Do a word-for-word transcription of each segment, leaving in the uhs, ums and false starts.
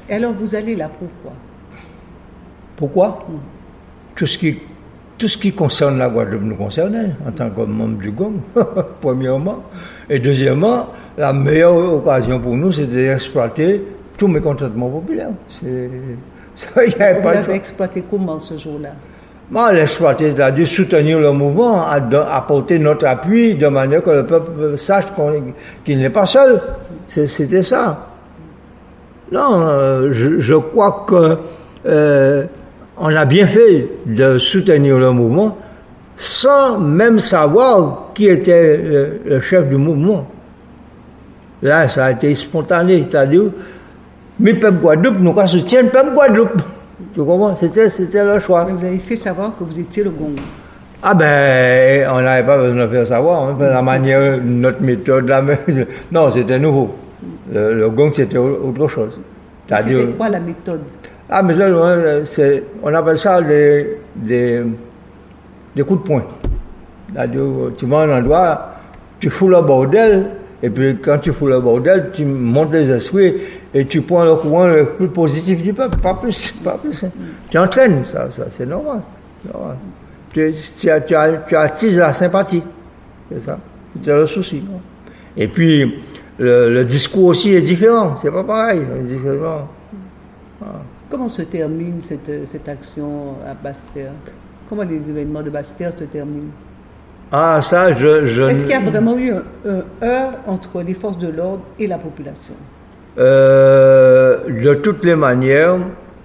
Et alors, vous allez là pourquoi? Pourquoi? Mmh. Tout ce qui, tout ce qui concerne la Guadeloupe nous concerne, en tant que membre du G O M, premièrement. Et deuxièmement, la meilleure occasion pour nous, c'est d'exploiter tout mécontentement populaire. C'est, ça, y a vous pas l'avez exploité comment ce jour-là? Bon, l'exploiter, c'est-à-dire soutenir le mouvement, apporter notre appui de manière que le peuple sache qu'on, qu'il n'est pas seul. C'est, c'était ça. Non, euh, je, je crois que euh, on a bien fait de soutenir le mouvement sans même savoir qui était le, le chef du mouvement. Là, ça a été spontané, c'est-à-dire, mais peuple Guadeloupe, nous quoi soutient le peuple Guadeloupe. Tu comprends? C'était, c'était le choix. Mais vous avez fait savoir que vous étiez le G O M. Ah ben, on n'avait pas besoin de faire savoir, hein, la manière, notre méthode, la même. Non, c'était nouveau. Le, le G O M, c'était autre chose. C'est-à-dire, c'était quoi la méthode? Ah, mais ça, c'est, on appelle ça des, des, des coups de poing. C'est-à-dire, tu vas à un endroit, tu fous le bordel, et puis quand tu fous le bordel, tu montes les esprits et tu prends le courant le plus positif du peuple, pas plus, pas plus. Hein. Tu entraînes, ça, ça c'est normal. normal. Tu, tu, tu, tu attises la sympathie, c'est ça, c'est le souci. Non? Et puis, le, le discours aussi est différent, c'est pas pareil. C'est différent. Ah. Comment se termine cette, cette action à Basse-Terre? Comment les événements de Basse-Terre se terminent? Ah, ça, je... je... Est-ce qu'il y a vraiment eu un, un heurt entre les forces de l'ordre et la population? euh, De toutes les manières,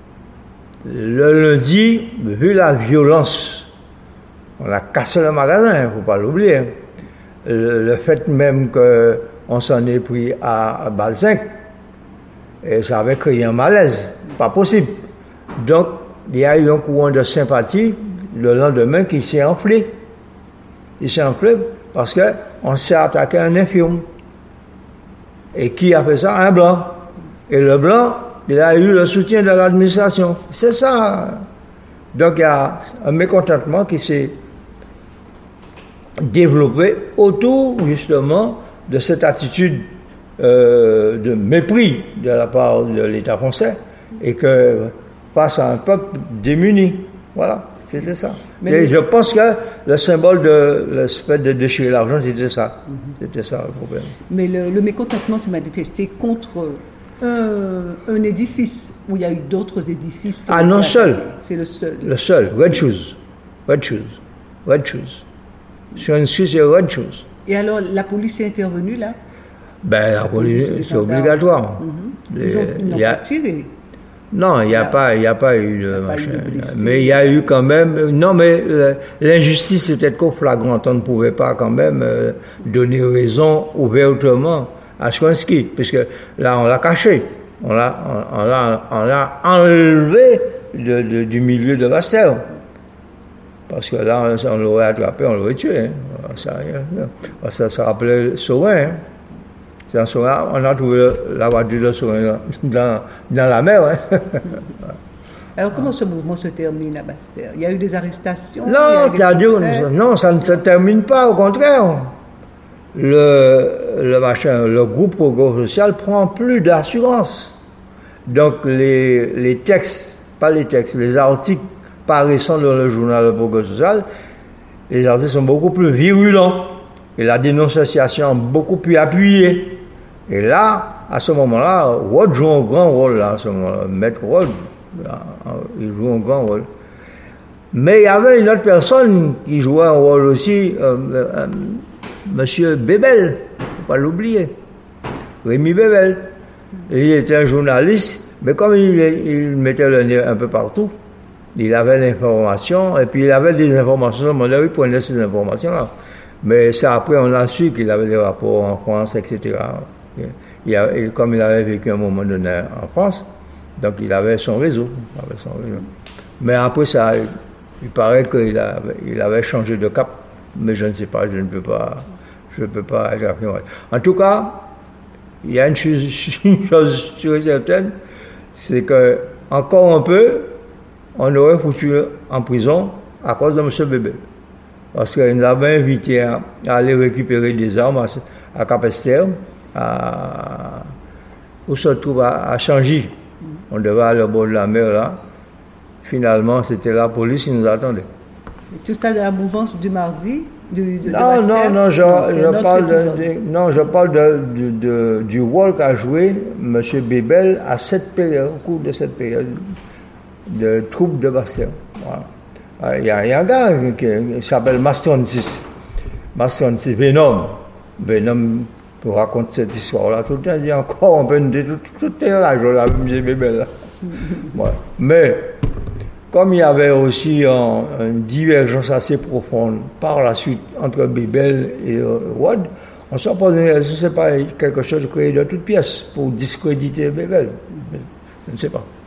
le lundi, vu la violence, on a cassé le magasin, il ne faut pas l'oublier. Le, le fait même qu'on s'en est pris à, à Balzinc, et ça avait créé un malaise, pas possible. Donc, il y a eu un courant de sympathie le lendemain qui s'est enflé. Il s'est enflé parce qu'on s'est attaqué à un infirme. Et qui a fait ça? Un blanc. Et le blanc, il a eu le soutien de l'administration. C'est ça. Donc, il y a un mécontentement qui s'est développé autour, justement, de cette attitude euh, de mépris de la part de l'État français et que face à un peuple démuni. Voilà. C'était ça. Mais et je pense que le symbole de le fait de déchirer l'argent, c'était ça. Mm-hmm. C'était ça le problème. Mais le, le mécontentement s'est manifesté contre un, un édifice où il y a eu d'autres édifices. Ah non, seul. C'est le seul. Le seul. Red Shoes. Red Shoes. Red Shoes. Sur une Suisse, c'est Red Shoes. Et alors, la police est intervenue là? Ben, la, la police, police c'est obligatoire. Mm-hmm. Les, Ils ont, ils n'ont pas tiré. Non, il n'y a, a, a pas eu de machin. Mais il y a eu quand même... Non, mais l'injustice était trop flagrante. On ne pouvait pas quand même euh, donner raison ouvertement à Chouinski, puisque là, on l'a caché. On l'a, on, on l'a, on l'a enlevé de, de, du milieu de Basse-Terre. Parce que là, on, on l'aurait attrapé, on l'aurait tué. Hein. Ça, ça, ça rappelait Saurin. Hein. Dans ce moment, on a trouvé la voiture de Saurin dans, dans la mer. Hein. Alors, comment ce mouvement se termine à Basse-Terre? Il y a eu des arrestations? Non, c'est-à-dire, non, ça ne se termine pas, au contraire. Le, le, machin, le groupe Progrès Social prend plus d'assurance. Donc, les, les textes, pas les textes, les articles paraissant dans le journal Le Progrès Social, les articles sont beaucoup plus virulents. Et la dénonciation beaucoup plus appuyée. Et là, à ce moment-là, Rod joue un grand rôle, là, à ce moment-là. Maître Rod, il joue un grand rôle. Mais il y avait une autre personne qui jouait un rôle aussi, euh, euh, Monsieur Bébel, il ne faut pas l'oublier. Rémi Bébel. Il était un journaliste, mais comme il, il mettait le nez un peu partout, il avait l'information, et puis il avait des informations, il prenait ces informations-là. Mais c'est après, on a su qu'il avait des rapports en France, et cetera. Il a, et comme il avait vécu un moment donné en France, donc il avait son réseau. Il avait son réseau. Mais après ça, il paraît qu'il avait, il avait changé de cap, mais je ne sais pas, je ne peux pas, je ne peux pas être affirmé. En tout cas, il y a une chose, une chose sûre et certaine, c'est que encore un peu, on aurait foutu en prison à cause de M. Bébé. Parce qu'il nous avait invité à, à aller récupérer des armes à, à Capesterre, à, où se trouve à, à Changy, On devait aller au bord de la mer là. Finalement, c'était la police qui nous attendait. Et tout ça de la mouvance du mardi du, de, non, de non, non, je, non, je parle, de, de, non, je parle de, de, de, du rôle qu'a joué M. Bébel à cette période, au cours de cette période de troupe de Bastère. Voilà. Il y, a, il y a un gars qui, qui s'appelle Mastronsis. Mastronsis, Venom. Venom pour raconter cette histoire-là. Tout le temps, il dit encore, on peut nous dire tout, tout est là, je l'ai M. Bébel. Là. Voilà. Mais, comme il y avait aussi un, une divergence assez profonde par la suite entre Bébel et euh, Wade, on s'est posé, est-ce que ce n'est pas quelque chose créé de toutes pièces pour discréditer Bébel? Je ne sais pas.